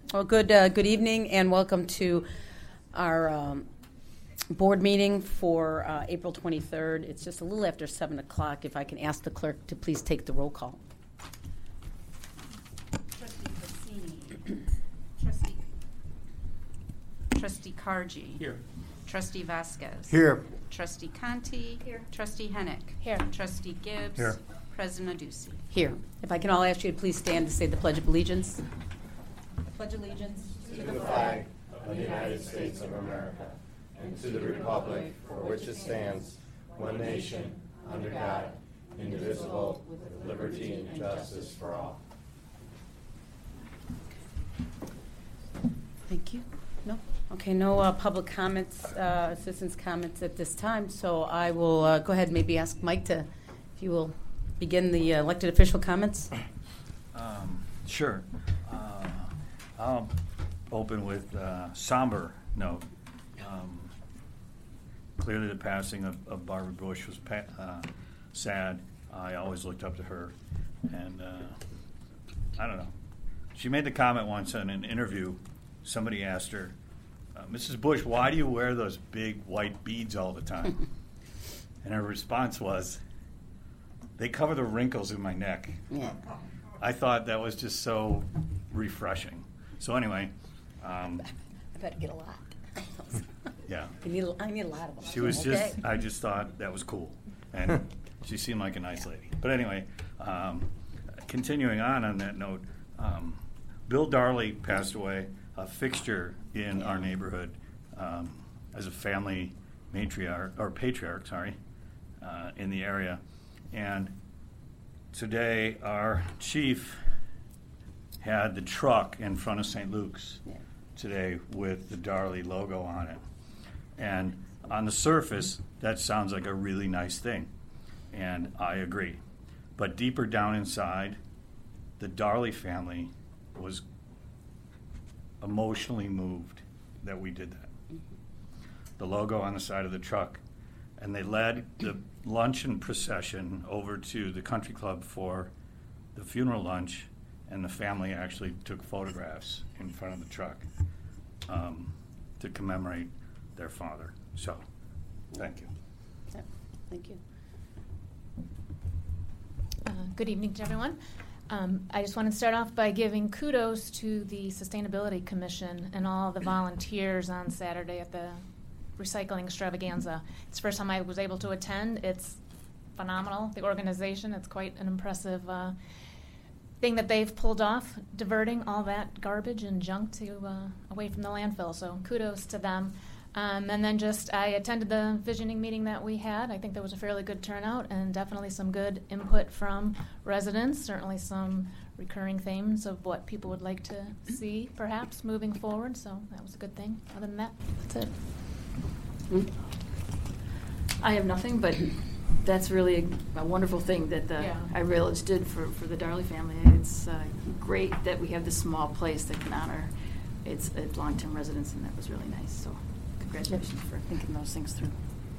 Well, good evening, and welcome to our board meeting for April 23rd. It's just a little after 7 o'clock. If I can ask the clerk to please take the roll call. Trustee Bassini. Trustee Cargi. Here. Trustee Vasquez. Here. Trustee Conti. Here. Trustee Hennick. Here. Trustee Gibbs. Here. President Adduci. Here. If I can all ask you to please stand to say the Pledge of Allegiance. I pledge allegiance to the flag of the United States of America and to the republic for which it stands, one nation, under God, indivisible, with liberty and justice for all. Thank you. No? Okay, no public comments, citizens' comments at this time, so I will go ahead and maybe ask Mike to, if you will, begin the elected official comments. Sure. I'll open with somber note. Clearly the passing of Barbara Bush was sad. I always looked up to her, and I don't know. She made the comment once in an interview. Somebody asked her, Mrs. Bush, why do you wear those big white beads all the time? And her response was, they cover the wrinkles in my neck. Yeah. I thought that was just so refreshing. So anyway. I better get a lot. Yeah. I need a lot of them. She was I just thought that was cool. And she seemed like a nice lady. But anyway, continuing on that note, Bill Darley passed away, a fixture in our neighborhood as a family patriarch, in the area. And today our chief had the truck in front of St. Luke's today with the Darley logo on it. And on the surface, that sounds like a really nice thing. And I agree. But deeper down inside, the Darley family was emotionally moved that we did that. The logo on the side of the truck. And they led the luncheon procession over to the country club for the funeral lunch, and the family actually took photographs in front of the truck to commemorate their father. So, thank you. Yeah, thank you. Good evening to everyone. I just want to start off by giving kudos to the Sustainability Commission and all the volunteers on Saturday at the recycling extravaganza. It's the first time I was able to attend. It's phenomenal, the organization. It's quite an impressive thing that they've pulled off, diverting all that garbage and junk to away from the landfill. So kudos to them. And then I attended the visioning meeting that we had. I think there was a fairly good turnout and definitely some good input from residents, certainly some recurring themes of what people would like to see perhaps moving forward. So that was a good thing. Other than that, that's it. I have nothing, but that's really a wonderful thing that our village did for the Darley family. It's great that we have this small place that can honor its long-term residents, and that was really nice. So congratulations for thinking those things through.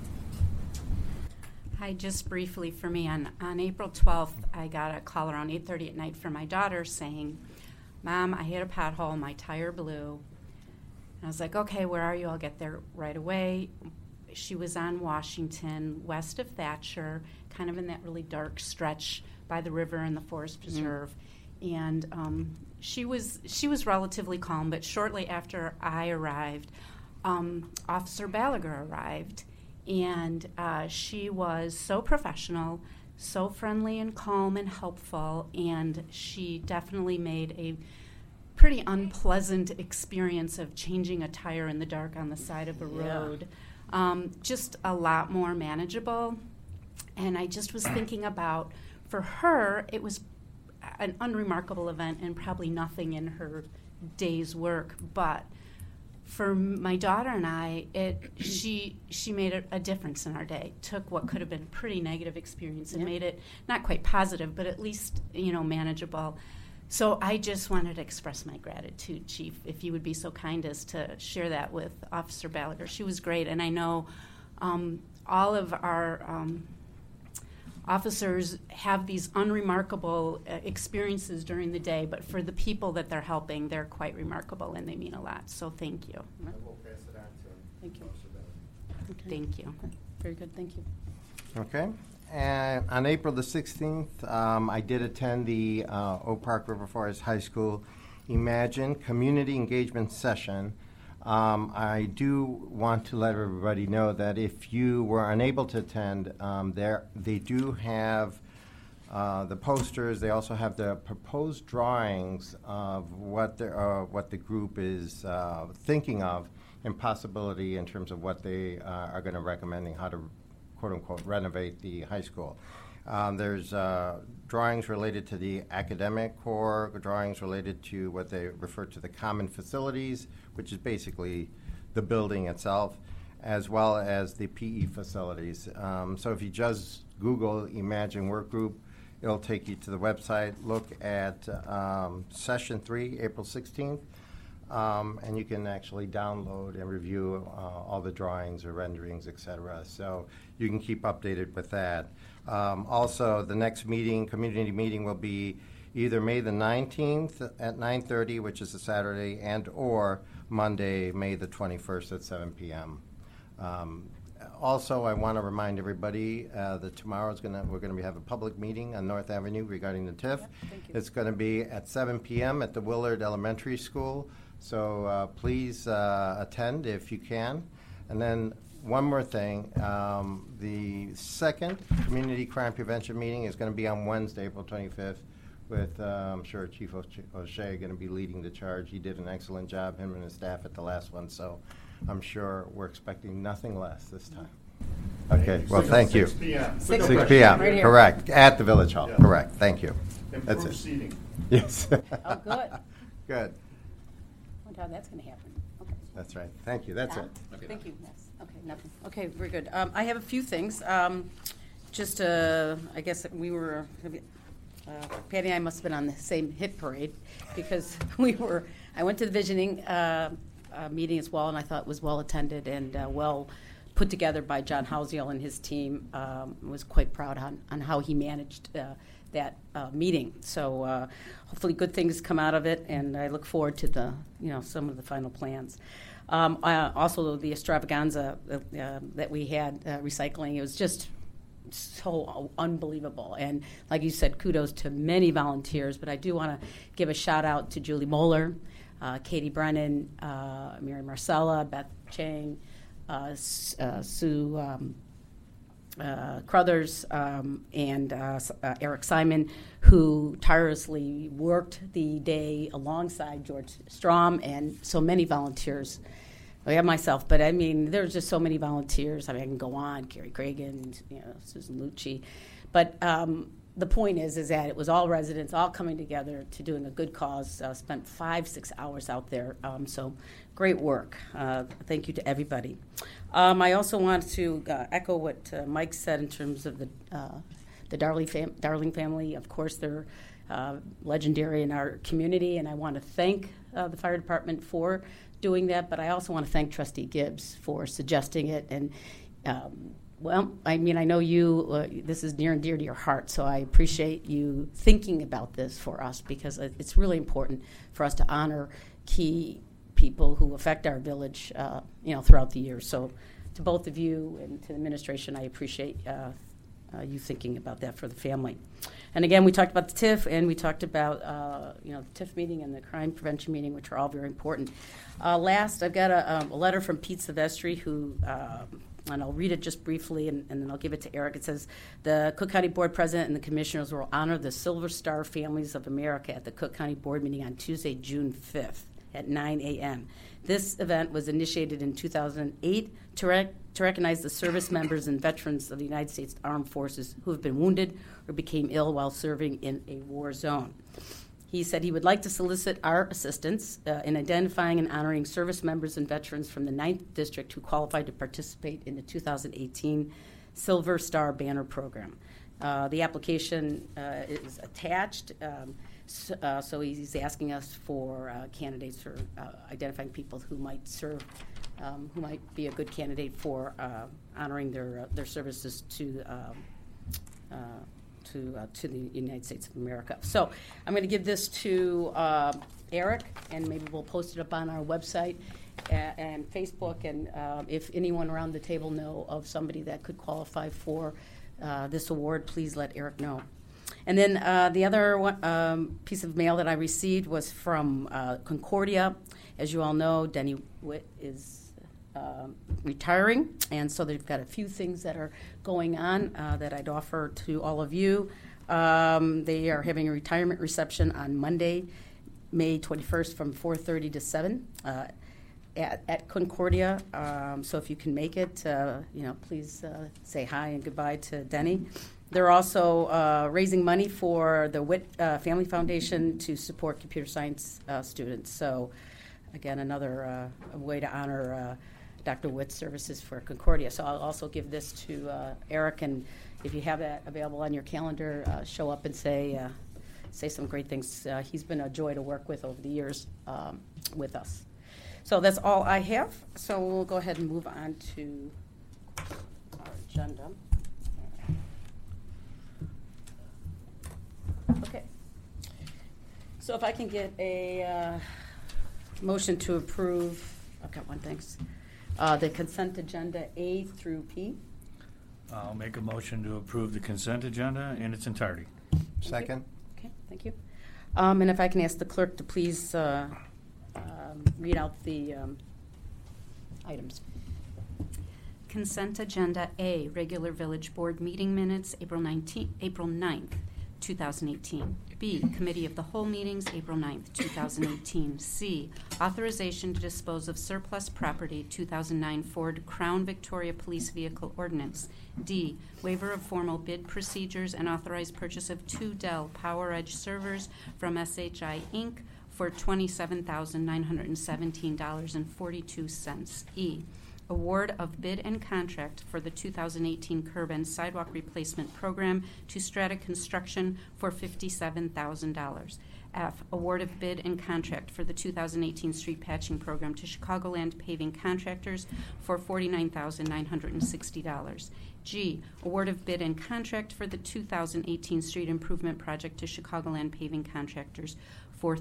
Hi, just briefly for me, on April 12th, I got a call around 8:30 at night from my daughter saying, Mom, I hit a pothole, my tire blew. And I was like, okay, where are you? I'll get there right away. She was on Washington, west of Thatcher, kind of in that really dark stretch by the river and the forest preserve. And she was relatively calm, but shortly after I arrived, Officer Balaguer arrived. And she was so professional, so friendly and calm and helpful, and she definitely made a pretty unpleasant experience of changing a tire in the dark on the side of a road. Just a lot more manageable. And I just was thinking about, for her, it was an unremarkable event and probably nothing in her day's work. But for my daughter and I, she made a difference in our day. Took what could have been a pretty negative experience and made it not quite positive, but at least manageable. So I just wanted to express my gratitude, Chief, if you would be so kind as to share that with Officer Balaguer. She was great, and I know all of our officers have these unremarkable experiences during the day, but for the people that they're helping, they're quite remarkable and they mean a lot. So thank you. I will pass it on to Thank you. Officer Bennett. Okay. Thank you. Very good, thank you. Okay. And on April the 16th, I did attend the Oak Park River Forest High School Imagine Community Engagement Session. I do want to let everybody know that if you were unable to attend, they do have the posters. They also have the proposed drawings of what the group is thinking of and possibility in terms of what they are going to recommending how to quote-unquote renovate the high school. There's drawings related to the academic core, drawings related to what they refer to the common facilities, which is basically the building itself, as well as the PE facilities. So if you just Google Imagine Work Group, it'll take you to the website. Look at Session 3, April 16th. And you can actually download and review all the drawings or renderings, et cetera. So you can keep updated with that. Also, the next meeting, community meeting, will be either May the 19th at 9:30, which is a Saturday, and or Monday, May the 21st at 7 p.m. Also, I want to remind everybody that tomorrow we're going to have a public meeting on North Avenue regarding the TIF. It's going to be at 7 p.m. at the Willard Elementary School. So please attend if you can. And then one more thing, the second Community Crime Prevention meeting is going to be on Wednesday, April 25th, with I'm sure Chief O'Shea going to be leading the charge. He did an excellent job, him and his staff, at the last one, so I'm sure we're expecting nothing less this time. Okay, well, thank you. 6 p.m. 6 p.m., Right here. correct, at the Village Hall, Yeah. correct, thank you. That's Improved it. seating. Yes. Oh, good. Good, Wonder how that's going to happen. Okay. that's right, thank you, that's Tom? it. Thank you. Yes. Okay, nothing. Okay, very good. I have a few things. Just, I guess we were, Patty and I must have been on the same hit parade because I went to the visioning meeting as well, and I thought it was well attended and well put together by John Housiel and his team. Was quite proud on how he managed that meeting. So hopefully good things come out of it, and I look forward to some of the final plans. Also, the extravaganza that we had recycling, it was just so unbelievable. And like you said, kudos to many volunteers, but I do want to give a shout out to Julie Moeller, Katie Brennan, Mary Marcella, Beth Chang, Sue Crothers, and Eric Simon, who tirelessly worked the day alongside George Strom and so many volunteers. I have myself, but I mean, there's just so many volunteers. I mean, I can go on, Carrie Cragen, Susan Lucci. But the point is that it was all residents all coming together to doing a good cause. Spent 5-6 hours out there. So great work. Thank you to everybody. I also want to echo what Mike said in terms of the Darling family. Of course, they're legendary in our community, and I want to thank the fire department for doing that, but I also want to thank Trustee Gibbs for suggesting it. And well, I mean, I know you, this is near and dear to your heart, so I appreciate you thinking about this for us, because it's really important for us to honor key people who affect our village, throughout the year. So to both of you and to the administration, I appreciate you thinking about that for the family. And again, we talked about the TIF, and we talked about the TIF meeting and the crime prevention meeting, which are all very important. Last, I've got a letter from Pete Silvestri, who, and I'll read it just briefly, and then I'll give it to Eric. It says, the Cook County Board President and the Commissioners will honor the Silver Star Families of America at the Cook County Board meeting on Tuesday, June 5th at 9 a.m. This event was initiated in 2008 to recognize the service members and veterans of the United States Armed Forces who have been wounded or became ill while serving in a war zone. He said he would like to solicit our assistance in identifying and honoring service members and veterans from the 9th District who qualified to participate in the 2018 Silver Star Banner Program. The application is attached, so he's asking us for candidates for identifying people who might serve, who might be a good candidate for honoring their services to to the United States of America. So I'm going to give this to Eric, and maybe we'll post it up on our website and Facebook. And if anyone around the table know of somebody that could qualify for this award, please let Eric know. And then the other one, piece of mail that I received was from Concordia. As you all know, Denny Witt is retiring, and so they've got a few things that are going on that I'd offer to all of you. They are having a retirement reception on Monday, May 21st from 4:30 to 7 at Concordia. So if you can make it, please say hi and goodbye to Denny. They're also raising money for the Witt Family Foundation to support computer science students. So again, another way to honor Dr. Witt's services for Concordia. So I'll also give this to Eric, and if you have that available on your calendar, show up and say some great things. He's been a joy to work with over the years with us. So that's all I have. So we'll go ahead and move on to our agenda. Okay. So if I can get a motion to approve, I've got one, thanks. The consent agenda A through P. I'll make a motion to approve the consent agenda in its entirety. Second. Okay, thank you. And if I can ask the clerk to please read out the items. Consent agenda A, regular village board meeting minutes, April 9th, 2018. B, committee of the whole meetings, April 9th, 2018. C, authorization to dispose of surplus property, 2009 Ford Crown Victoria Police Vehicle Ordinance. D, waiver of formal bid procedures and authorized purchase of 2 Dell PowerEdge servers from SHI Inc. for $27,917.42. E, award of bid and contract for the 2018 curb and sidewalk replacement program to Strata Construction for $57,000. F, award of bid and contract for the 2018 street patching program to Chicagoland Paving Contractors for $49,960. G, award of bid and contract for the 2018 street improvement project to Chicagoland Paving Contractors for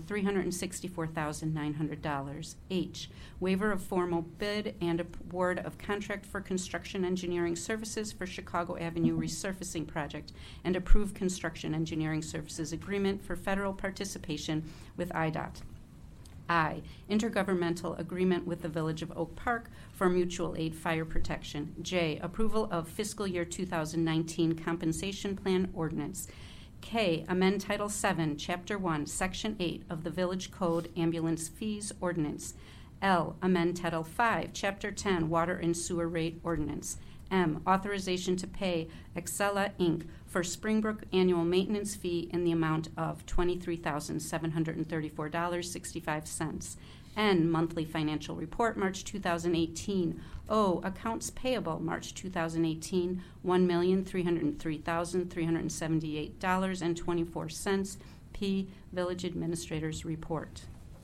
$364,900. H, waiver of formal bid and award of contract for construction engineering services for Chicago Avenue resurfacing project and approve construction engineering services agreement for federal participation with IDOT. I, intergovernmental agreement with the Village of Oak Park for mutual aid fire protection. J, approval of fiscal year 2019 compensation plan ordinance. K, amend Title VII, Chapter 1, Section 8 of the Village Code Ambulance Fees Ordinance. L, amend Title V, Chapter 10, Water and Sewer Rate Ordinance. M, authorization to pay Excella Inc. for Springbrook annual maintenance fee in the amount of $23,734.65. N, monthly financial report, March 2018. O, accounts payable, March 2018, $1,303,378.24. P, village administrator's report.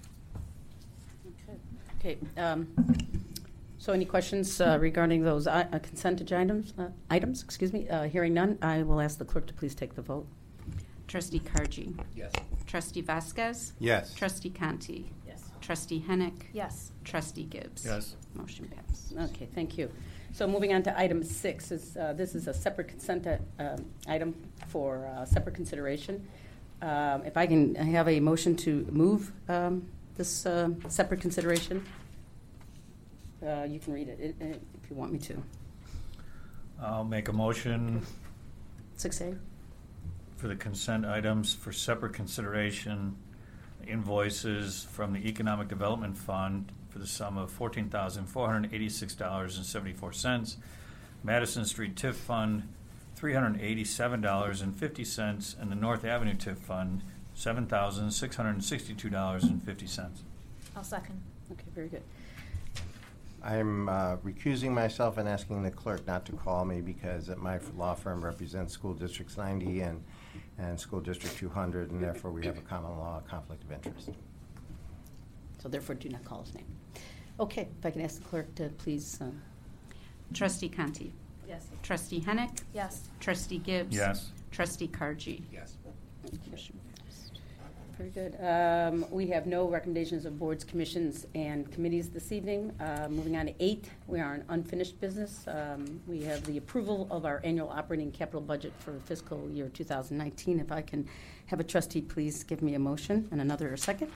Okay. So any questions regarding those consent items? Hearing none, I will ask the clerk to please take the vote. Trustee Cargi. Yes. Trustee Vasquez. Yes. Trustee Conti. Yes. Trustee Hennick. Yes. Trustee Gibbs. Yes. Motion passed. Okay, thank you. So moving on to item 6, this is a separate consent item for separate consideration. If I can have a motion to move this separate consideration, you can read it if you want me to. I'll make a motion 6A. for the consent items for separate consideration, invoices from the Economic Development Fund for the sum of $14,486.74, Madison Street TIF Fund $387.50, and the North Avenue TIF Fund $7,662.50. I'll second. Okay, very good. I'm recusing myself and asking the clerk not to call me because my law firm represents School Districts 90 and School District 200, and therefore we have a common law conflict of interest. So therefore, do not call his name. Okay, if I can ask the clerk to please. Trustee Conti. Yes. Trustee Hennick. Yes. Trustee Gibbs. Yes. Trustee Kargi. Yes. Very good. We have no recommendations of boards, commissions, and committees this evening. Moving on to 8, we are in unfinished business. We have the approval of our annual operating capital budget for fiscal year 2019. If I can have a trustee please give me a motion and another a second.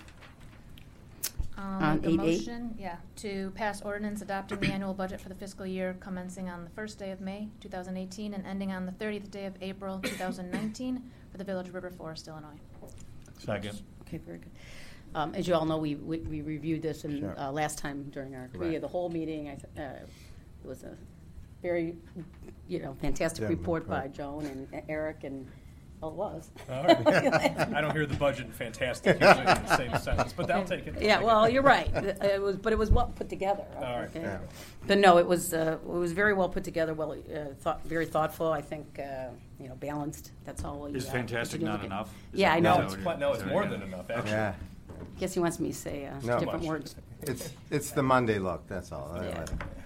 On The 8-8. motion, to pass ordinance adopting the annual budget for the fiscal year commencing on the first day of May 2018 and ending on the 30th day of April 2019 for the Village of River Forest, Illinois. Second. Okay, very good. As you all know, we reviewed this in, Sure. last time during our committee of Right. the whole meeting. It was a very, fantastic Yeah, report by right. Joan and Eric, and it was. All right. I don't hear the budget and fantastic usually in the same sentence, but I'll take it. Yeah, well, you're right. It was well put together. All right. Okay? Yeah. But no, it was very well put together. Well, very thoughtful. I think balanced. That's all. Is fantastic not enough? Yeah, I No, know. it's more than enough, actually. Yeah. Guess he wants me to say No. different Much. words. It's the Monday look, that's all. Yeah.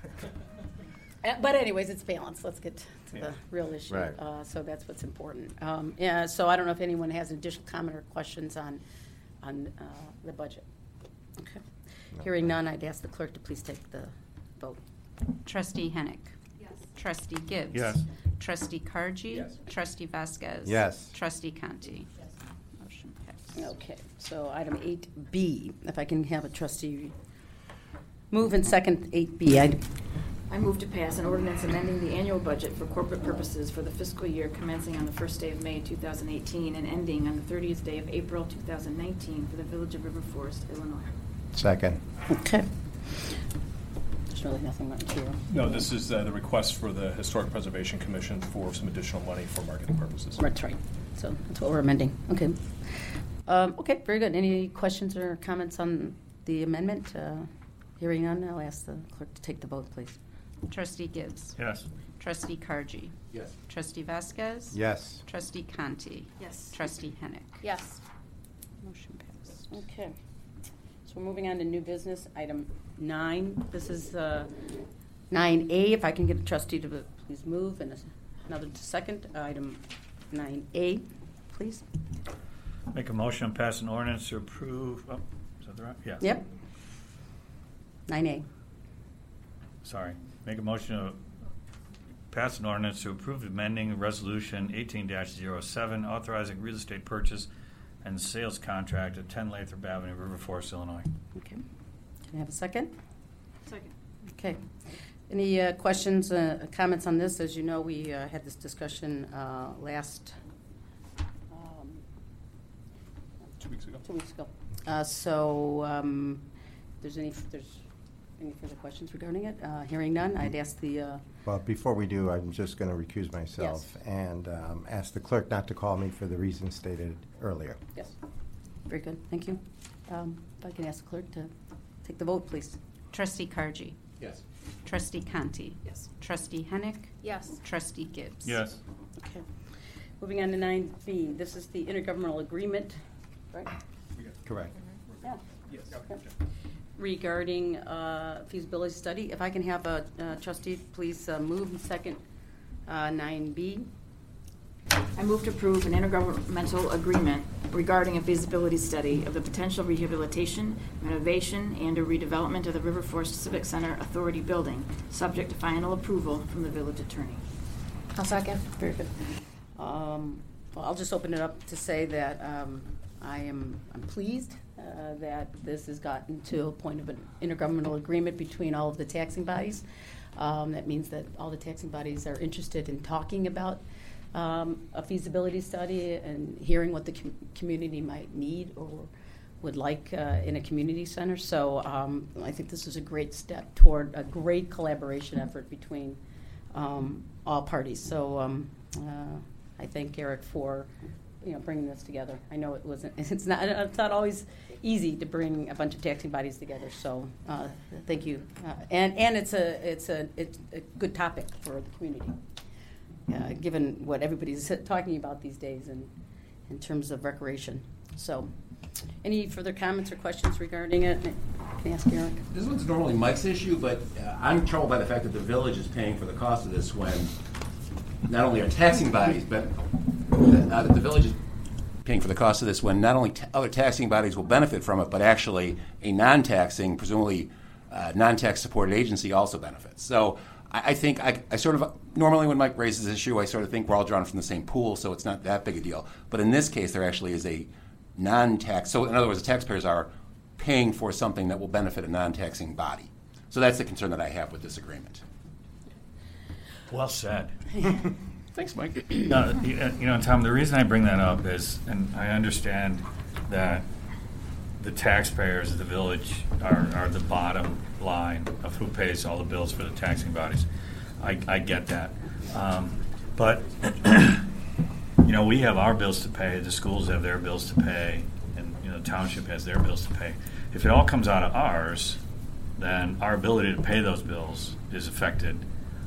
But anyways, it's balanced. Let's get to Yeah. the real issue. Right. So that's what's important. So I don't know if anyone has additional comment or questions on the budget. Okay. No. Hearing none, I'd ask the clerk to please take the vote. Trustee Hennick. Yes. Trustee Gibbs. Yes. Trustee Kargi. Yes. Trustee Vasquez. Yes. Trustee Conti. Motion passed. Okay, so item 8B, if I can have a trustee move and second 8B. I move to pass an ordinance amending the annual budget for corporate purposes for the fiscal year commencing on the first day of May 2018 and ending on the 30th day of April 2019 for the Village of River Forest, Illinois. Second. Okay. There's really nothing much here. No, this is the request for the Historic Preservation Commission for some additional money for marketing purposes. That's right. So that's what we're amending. Okay. Okay, very good. Any questions or comments on the amendment? Hearing none, I'll ask the clerk to take the vote, please. Trustee Gibbs. Yes. Trustee Kargi. Yes. Trustee Vasquez. Yes. Trustee Conti. Yes. Trustee Hennick. Yes. Motion passed. Okay. So we're moving on to new business, item 9. This is 9A. If I can get a trustee to please move and another to second. Item 9A, please. Make a motion to pass an ordinance to approve, is that the right? Yeah. Yep. 9A. Sorry. Make a motion to pass an ordinance to approve amending Resolution 18-07, authorizing real estate purchase and sales contract at 10 Lathrop Avenue, River Forest, Illinois. Okay. Can I have a second? Second. Okay. Any questions, comments on this? As you know, we had this discussion last 2 weeks ago. 2 weeks ago. So there's any further questions regarding it? Hearing none, I'd ask the Well, before we do, I'm just going to recuse myself and ask the clerk not to call me for the reasons stated earlier. yes. Very good. Thank you. If I can ask the clerk to take the vote, please. Trustee Kargi. Yes. Trustee Conti. Yes. Trustee Hennick. Yes. Trustee Gibbs. Yes. Okay. Moving on to 9B. This is the intergovernmental agreement, right? Correct. Yeah. Yes. Regarding feasibility study. If I can have a trustee, please move and second 9B. I move to approve an intergovernmental agreement regarding a feasibility study of the potential rehabilitation, renovation, and or redevelopment of the River Forest Civic Center Authority building, subject to final approval from the village attorney. I'll second. Very good. Well, I'll just open it up to say that I'm pleased that this has gotten to a point of an intergovernmental agreement between all of the taxing bodies. That means that all the taxing bodies are interested in talking about a feasibility study and hearing what the community might need or would like in a community center. So I think this is a great step toward a great collaboration effort between all parties. So I thank Eric for bringing this together. I know it's not always easy to bring a bunch of taxing bodies together. So thank you. And it's a good topic for the community. Given what everybody's talking about these days in terms of recreation. So, any further comments or questions regarding it? Can I ask Eric? This one's normally Mike's issue, but I'm troubled by the fact that the village is paying for the cost of this when not only are taxing bodies, but that the village is paying for the cost of this when not only other taxing bodies will benefit from it, but actually a non-taxing, presumably non-tax supported agency also benefits. So I think I sort of, normally when Mike raises this issue, I sort of think we're all drawn from the same pool, so it's not that big a deal. But in this case, there actually is a non-tax, so in other words, the taxpayers are paying for something that will benefit a non-taxing body. So that's the concern that I have with this agreement. Well said. Thanks, Mike. Tom, the reason I bring that up is, and I understand that the taxpayers of the village are the bottom line of who pays all the bills for the taxing bodies. I get that. But, we have our bills to pay, the schools have their bills to pay, and, the township has their bills to pay. If it all comes out of ours, then our ability to pay those bills is affected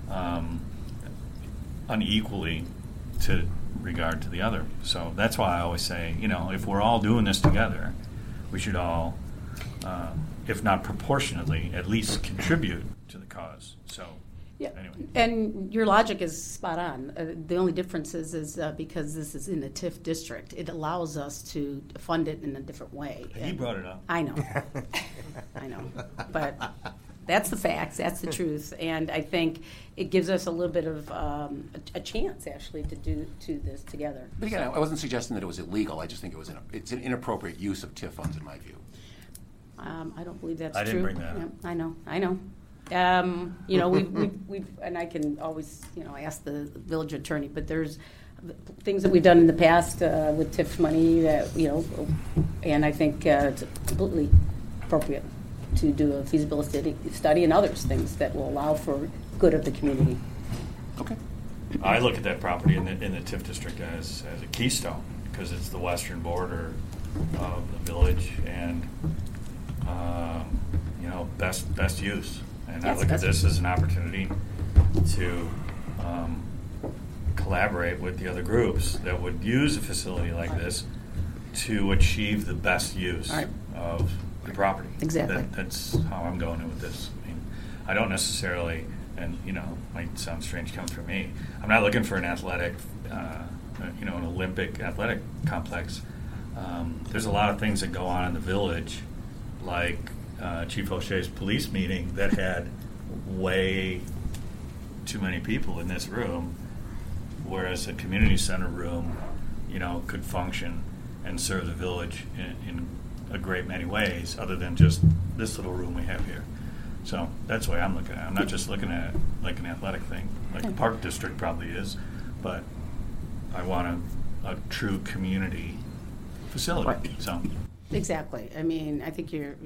unequally to regard to the other. So that's why I always say, if we're all doing this together, we should all, if not proportionately, at least contribute to the cause. So, yeah. Anyway. And your logic is spot on. The only difference is because this is in the TIF district, it allows us to fund it in a different way. He brought it up. I know. I know. But that's the facts. That's the truth. And I think it gives us a little bit of a chance, actually, to do this together. But again, I wasn't suggesting that it was illegal. I just think it's an inappropriate use of TIF funds, in my view. I don't believe that's I true. didn't bring that up. Yeah, I know. We've and I can always, ask the village attorney, but there's things that we've done in the past with TIF money that, and I think it's completely appropriate to do a feasibility study and other things that will allow for good of the community. Okay. I look at that property in the TIF district as a keystone because it's the western border of the village and best use. And I look at this as an opportunity to collaborate with the other groups that would use a facility like this to achieve the best use of the property. Exactly. That's how I'm going in with this. I mean, I don't necessarily, and might sound strange coming from me, I'm not looking for an athletic, an Olympic athletic complex. There's a lot of things that go on in the village, like Chief O'Shea's police meeting that had way too many people in this room, whereas a community center room, could function and serve the village in a great many ways other than just this little room we have here. So that's the way I'm looking at it. I'm not just looking at it like an athletic thing, like the Park District probably is, but I want a true community facility. Right. So. Exactly. I mean, I think you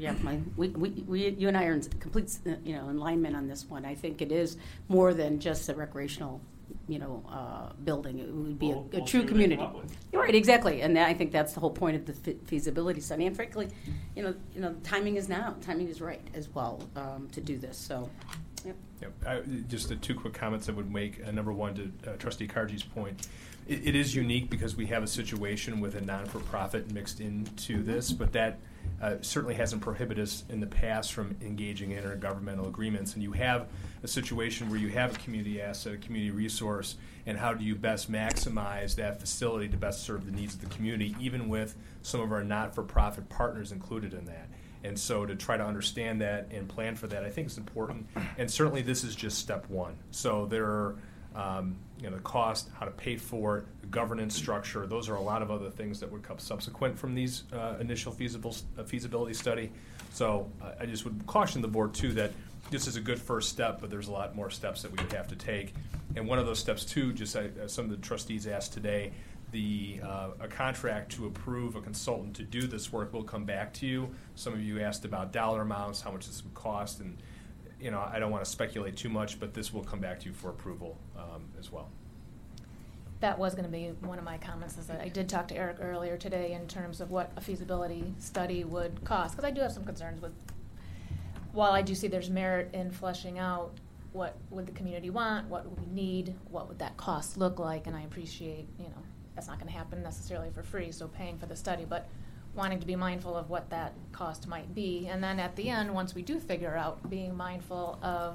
and I are in complete, alignment on this one. I think it is more than just a recreational, building. It would be a true community. You're right, exactly. And I think that's the whole point of the feasibility study. And frankly, timing is now. Timing is right as well to do this. So, yep. Just the two quick comments I would make. Number one, to Trustee Kargi's point. It is unique because we have a situation with a non-for-profit mixed into this, but that certainly hasn't prohibited us in the past from engaging in intergovernmental agreements. And you have a situation where you have a community asset, a community resource, and how do you best maximize that facility to best serve the needs of the community, even with some of our not-for-profit partners included in that. And so to try to understand that and plan for that, I think is important. And certainly this is just step one. So there are the cost, how to pay for it, the governance structure. Those are a lot of other things that would come subsequent from these initial feasibility study. So I just would caution the board, too, that this is a good first step, but there's a lot more steps that we would have to take. And one of those steps, too, just some of the trustees asked today, a contract to approve a consultant to do this work will come back to you. Some of you asked about dollar amounts, how much this would cost, and I don't want to speculate too much, but this will come back to you for approval as well. That was going to be one of my comments. Is that I did talk to Eric earlier today in terms of what a feasibility study would cost, because I do have some concerns with, while I do see there's merit in fleshing out what would the community want, what would we need, what would that cost look like, and I appreciate, that's not going to happen necessarily for free, so paying for the study, but wanting to be mindful of what that cost might be. And then at the end, once we do figure out, being mindful of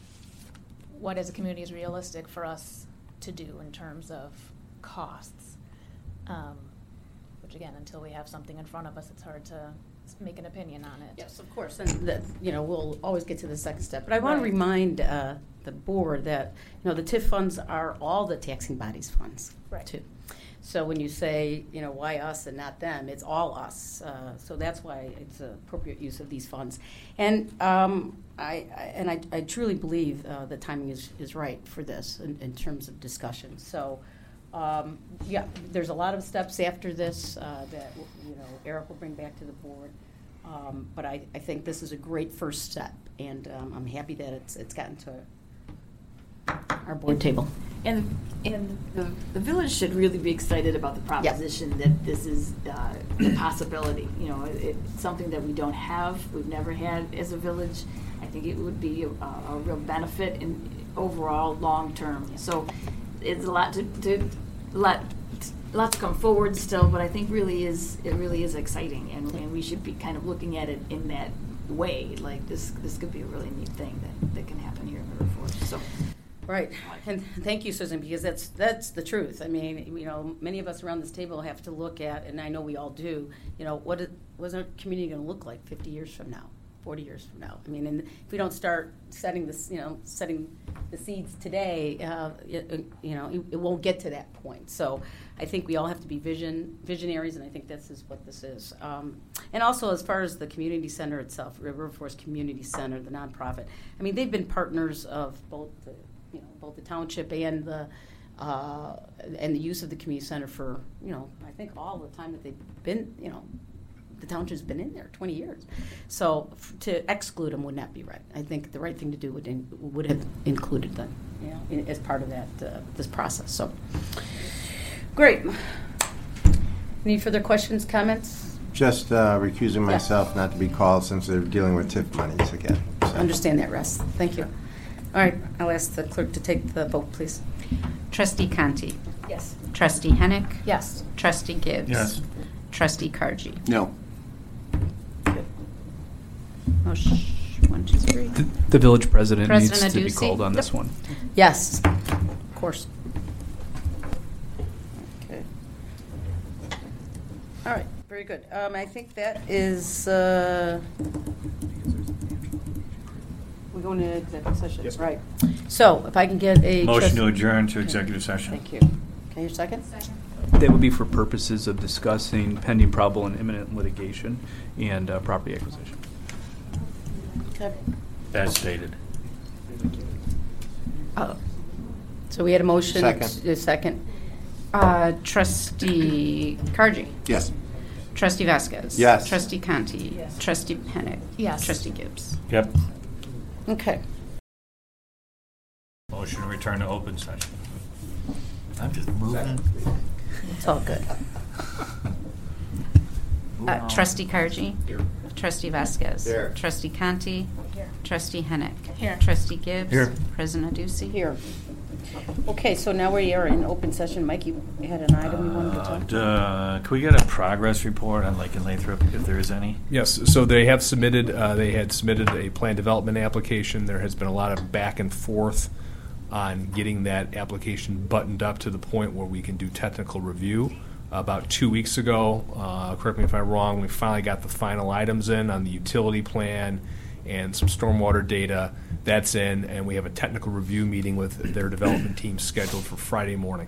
what as a community is realistic for us to do in terms of costs. Which again, until we have something in front of us, it's hard to make an opinion on it. Yes, of course, and that, we'll always get to the second step. But I want to Right. remind the board that, the TIF funds are all the taxing bodies' funds, Right. too. So when you say, why us and not them, it's all us. So that's why it's an appropriate use of these funds. And I truly believe the timing is right for this in terms of discussion. So, there's a lot of steps after this that, Eric will bring back to the board. But I think this is a great first step, and I'm happy that it's gotten to our board table. And the village should really be excited about the proposition that this is a possibility. It's something that we don't have, we've never had as a village. I think it would be a real benefit in overall long term. So it's a lot to come forward still, but I think it really is exciting, and we should be kind of looking at it in that way. Like this could be a really neat thing that can happen here in the River Forest. So. Right, and thank you, Susan, because that's the truth. I mean, many of us around this table have to look at, and I know we all do. What's our community going to look like 50 years from now, 40 years from now? I mean, and if we don't start setting this, setting the seeds today, it won't get to that point. So I think we all have to be visionaries, and I think this is what this is. And also, as far as the community center itself, River Forest Community Center, the nonprofit. I mean, they've been partners of both the township and the use of the community center for, I think all the time that they've been, the township's been in there 20 years. So to exclude them would not be right. I think the right thing to do would have included them, as part of that this process. So great. Any further questions, comments? Just recusing myself not to be called since they're dealing with TIF monies again. So. Understand that, Russ. Thank you. All right, I'll ask the clerk to take the vote, please. Trustee Conti. Yes. Trustee Hennick. Yes. Trustee Gibbs. Yes. Trustee Kargi. No. Motion 1, 2, 3. The village president needs President to be Adduci? called on this one. Yes, of course. Okay. All right, very good. I think that is, we're going to executive session. Yes. Right. So if I can get a. Motion to adjourn to executive session. Thank you. Okay, your second? That would be for purposes of discussing pending, probable, and imminent litigation and property acquisition. Okay. As stated. So we had a motion. Second. A second. Trustee Kargi. Yes. Trustee Vasquez. Yes. Trustee Conti. Yes. Trustee Hennick. Yes. Trustee Gibbs. Yep. Okay. Motion to return to open session. I'm just moving. It's all good. Trustee Kargi. Here. Trustee Vasquez. Here. Trustee Conti. Here. Trustee Hennick. Here. Trustee Gibbs. Here. President Adduci. Here. Okay, so now we are in open session. Mike, you had an item you wanted to talk about? Can we get a progress report on Lake and Lathrop, if there is any? Yes, so they have submitted, they had submitted a plan development application. There has been a lot of back and forth on getting that application buttoned up to the point where we can do technical review. About 2 weeks ago, correct me if I'm wrong, we finally got the final items in on the utility plan and some stormwater data. That's in, and we have a technical review meeting with their development team scheduled for Friday morning.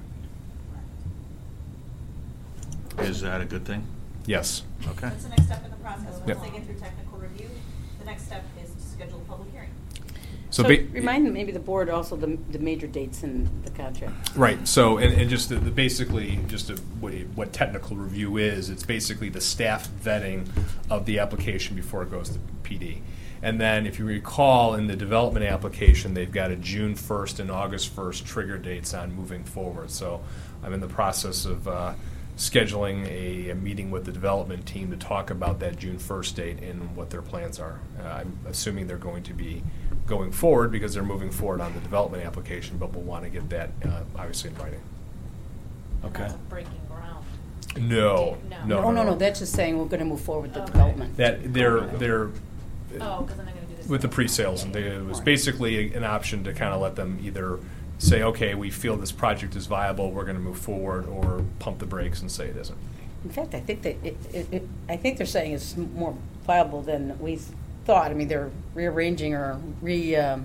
Is that a good thing? Yes. Okay. That's the next step in the process. Once Yep. they get through technical review, the next step is to schedule a public hearing. So remind maybe the board also the major dates in the contract. Right. So, and just the basically, just what technical review is, it's basically the staff vetting of the application before it goes to PD. And then, if you recall, in the development application, they've got a June 1st and August 1st trigger dates on moving forward. So, I'm in the process of scheduling a meeting with the development team to talk about that June 1st date and what their plans are. I'm assuming they're going to be going forward because they're moving forward on the development application, but we'll want to get that obviously in writing. Okay. Breaking ground. No. No. That's just saying we're going to move forward with the development. That they're Oh, because then they're going to do this. with the pre-sales, and it was basically an option to kind of let them either say, okay, we feel this project is viable, we're going to move forward, or pump the brakes and say it isn't. In fact, I think that I think they're saying it's more viable than we thought. I mean, they're rearranging or I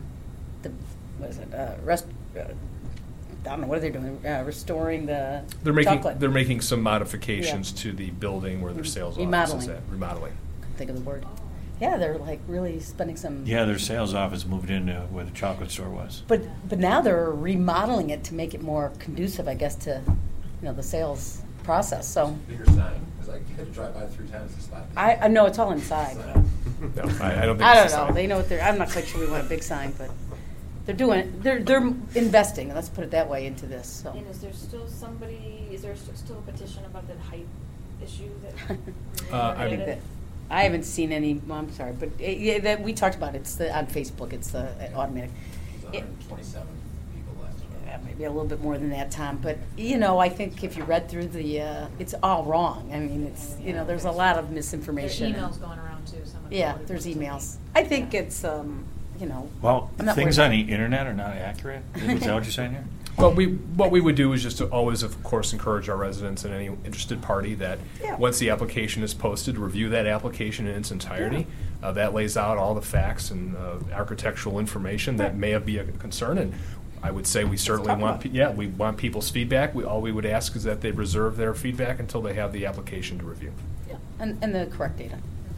don't know, what are they doing? Restoring the chocolate. They're making some modifications to the building where their sales office is at. Remodeling. Think of the word. Yeah, they're like really spending some. Yeah, their sales office moved into where the chocolate store was. But now they're remodeling it to make it more conducive, I guess, to the sales process. So. Bigger sign, because I had to drive by 3 times to spot. I know it's all inside. No, I don't think. I it's don't know. They know what they're. I'm not quite sure we want a big sign, but they're doing it. They're investing. Let's put it that way into this. So. And is there still still a petition about the height issue that? I haven't seen any. Well, I'm sorry, but that we talked about it. It's on Facebook. It's the automatic. 127 people last time. Maybe a little bit more than that, Tom. But I think if you read through it's all wrong. I mean, it's there's a lot of misinformation. There's emails going around too. There's emails. I think it's Well, I'm not things worried. on the internet are not accurate. Is that what you're saying here? Well, what we would do is just to always, of course, encourage our residents and any interested party that once the application is posted, review that application in its entirety. That lays out all the facts and architectural information that may be a concern. And I would say we certainly we want people's feedback. All we would ask is that they reserve their feedback until they have the application to review. Yeah, and the correct data.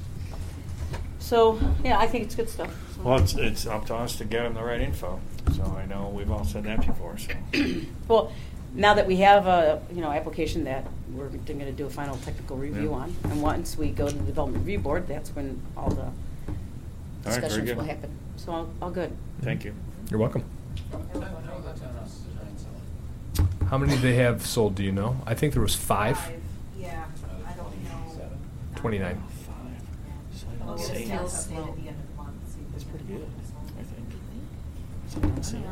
So I think it's good stuff. So. Well, it's up to us to get them the right info. So I know we've all said that before. So. Well, now that we have a application that we're going to do a final technical review on, and once we go to the Development Review Board, that's when all the discussions will happen. So all good. Thank you. You're welcome. How many do they have sold? Do you know? I think there was 5. Yeah, I don't know. 29. Most of the sales stayed at the end of the month. That's pretty good, I think.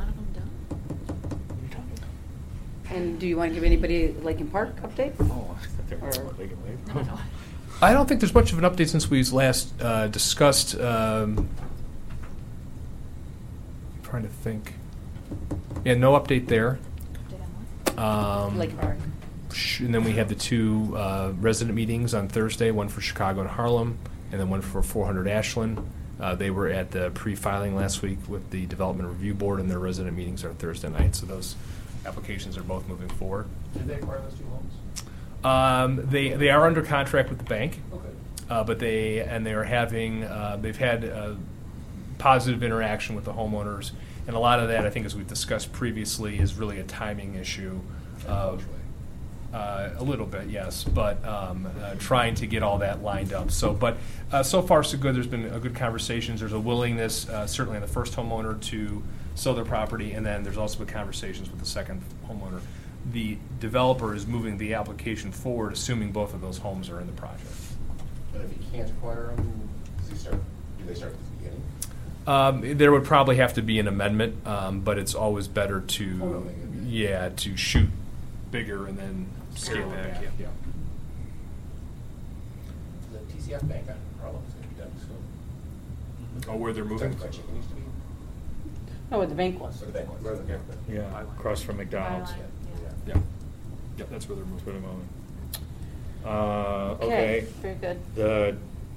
And do you want to give anybody Lake and Park update? Oh, I thought they were Lake and Wave. I don't think there's much of an update since we last discussed. Trying to think. Yeah, no update there. Lake and Park. And then we had the 2 resident meetings on Thursday, one for Chicago and Harlem, and then one for 400 Ashland. They were at the pre-filing last week with the Development Review Board, and their resident meetings are Thursday night. So those applications are both moving forward. Did they acquire those 2 homes? They are under contract with the bank, Okay. but they've had positive interaction with the homeowners, and a lot of that, I think, as we've discussed previously, is really a timing issue. A little bit, yes, but trying to get all that lined up. So far so good. There's been a good conversations. There's a willingness, certainly on the first homeowner, to sell their property, and then there's also been conversations with the second homeowner. The developer is moving the application forward, assuming both of those homes are in the project. But if he can't acquire them, do they start at the beginning? There would probably have to be an amendment, but it's always better to to shoot bigger and then scale back. Yeah. The TCF Bank on Harlem is going to be done soon. Oh, where they're moving? Where chicken used to be? Oh, where the bank was. Where the bank was. Yeah, across from McDonald's. Yeah. Yep, that's where they're moving. That's where they're moving. Okay. Very good. The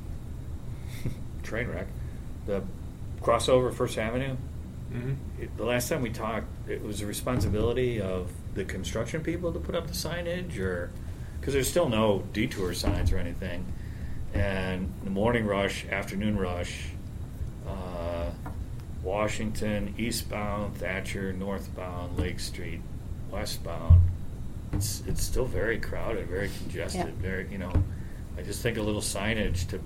train wreck, the crossover First Avenue. Mm-hmm. The last time we talked, it was the responsibility of the construction people to put up the signage, or because there's still no detour signs or anything. And the morning rush, afternoon rush, Washington eastbound, Thatcher northbound, Lake Street westbound. It's still very crowded, very congested. Yeah. Very, I just think a little signage to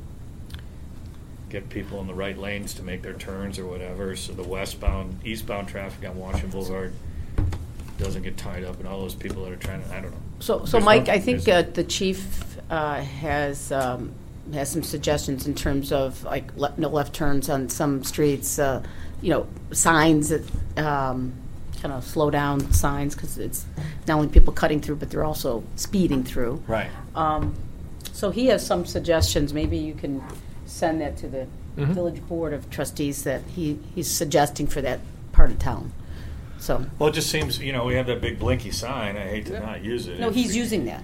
get people in the right lanes to make their turns or whatever, so the eastbound traffic on Washington Boulevard doesn't get tied up, and all those people that are trying to, I don't know. So There's Mike, I think the chief has some suggestions in terms of like no left turns on some streets, signs that kind of slow down signs, because it's not only people cutting through, but they're also speeding through. Right. So he has some suggestions. Maybe you can send that to the Mm-hmm. Village Board of Trustees that he's suggesting for that part of town. So, Well, it just seems, we have that big blinky sign. I hate to not use it. no, he's using that.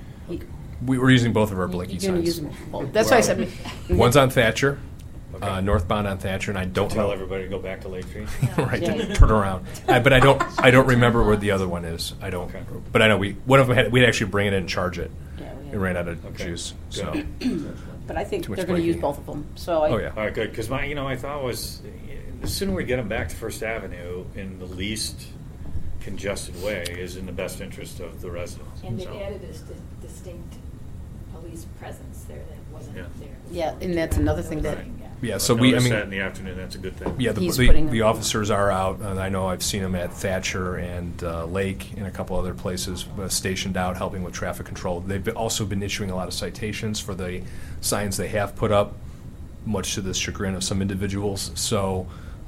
We were using both of our blinky You're gonna signs. use them both. That's why I said. One's on Thatcher, Okay. northbound on Thatcher, and I don't Tell know. everybody to go back to Lake Street. Right, Yeah. to turn around. But I don't remember where the other one is. I don't. Okay. But I know one of them we'd actually bring it in and charge it. Yeah, we It had- ran out of Okay. juice. Good. So. But I think Too much they're going to blinking. use both of them. So I, Oh yeah. All right, good. Because my thought was, the sooner we get them back to First Avenue in the least congested way is in the best interest of the residents. And they So, added a distinct police presence there that wasn't Yeah. there. Yeah, and that's another thing that- Yeah. I've So we. I noticed mean. that in the afternoon. That's a good thing. Yeah, He's putting the them- officers are out, and I know I've seen them at Thatcher and Lake and a couple other places stationed out helping with traffic control. They've also been issuing a lot of citations for the signs they have put up, much to the chagrin of some individuals. So,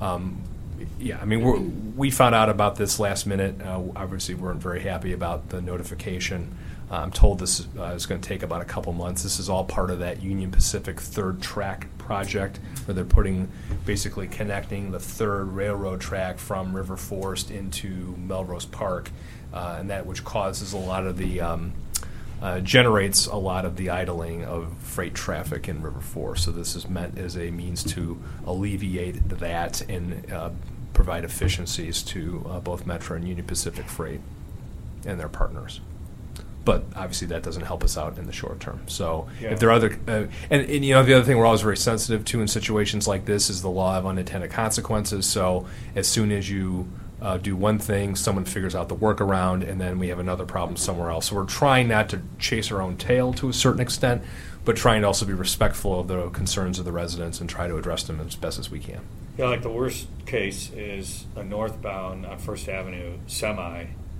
yeah, I mean, we found out about this last minute. Obviously, we weren't very happy about the notification. I'm told this is going to take about a couple months. This is all part of that Union Pacific third track project where they're basically connecting the third railroad track from River Forest into Melrose Park, and that which causes a lot of the generates a lot of the idling of freight traffic in River Forest. So this is meant as a means to alleviate that and provide efficiencies to both Metro and Union Pacific Freight and their partners. But obviously that doesn't help us out in the short term. So Yeah. if there are other, and the other thing we're always very sensitive to in situations like this is the law of unintended consequences. So as soon as you do one thing, someone figures out the workaround, and then we have another problem somewhere else. So we're trying not to chase our own tail to a certain extent, but trying to also be respectful of the concerns of the residents and try to address them as best as we can. Yeah, like the worst case is a northbound on First Avenue semi.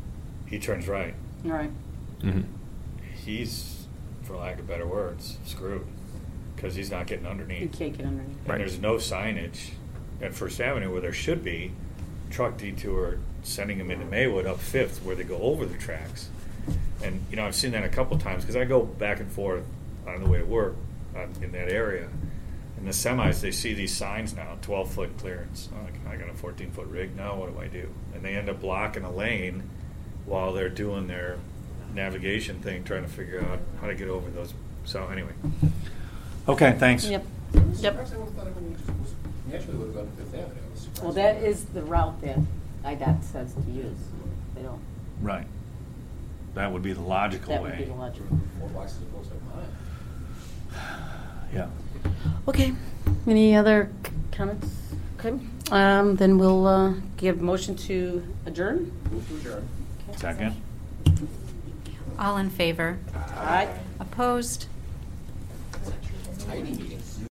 He turns right. all right. Mm-hmm. He's, for lack of better words, screwed because he's not getting You underneath. can't get underneath. And Right. there's no signage at First Avenue where there should be. Truck detour sending them into Maywood up 5th where they go over the tracks. And, I've seen that a couple times because I go back and forth on the way to work in that area. And the semis, they see these signs now, 12-foot clearance. Oh, I got a 14-foot rig now, what do I do? And they end up blocking a lane while they're doing their navigation thing, trying to figure out how to get over those. So anyway. Okay, thanks. Yep. Yep. Well, that is the route that IDOT says to use. They don't. Right. That would be the logical That way. would be the logic. Yeah. Okay. Any other comments? Okay. Then we'll give motion to adjourn. Second. All in favor? All right. Opposed? Tiny meeting.